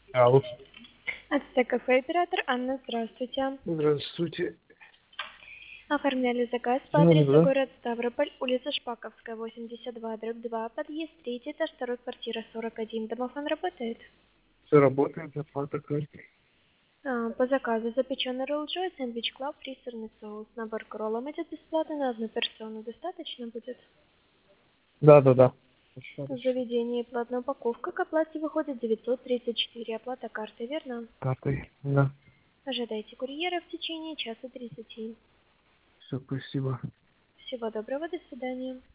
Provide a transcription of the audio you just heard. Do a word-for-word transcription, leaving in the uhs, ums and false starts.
Алло. Ацтек-кафе, оператор Анна, здравствуйте. Здравствуйте. Оформляли заказ по Ну, адресу да. город Ставрополь, улица Шпаковская, восемьдесят два, дробь два, подъезд третий, этаж второй, квартира сорок один. Домофон работает? Все работает, оплата картой. А, по заказу запеченный ролл Джой, сэндвич клаб, фри, сырный соус. Набор к роллам идет бесплатно на одну персону. Достаточно будет? Да, да, да. В Достаточно. заведении платная упаковка к оплате выходит девятьсот тридцать четыре. Оплата картой, верно? Картой. Да. Ожидайте курьера в течение часа тридцати. Все, спасибо. Всего доброго, до свидания.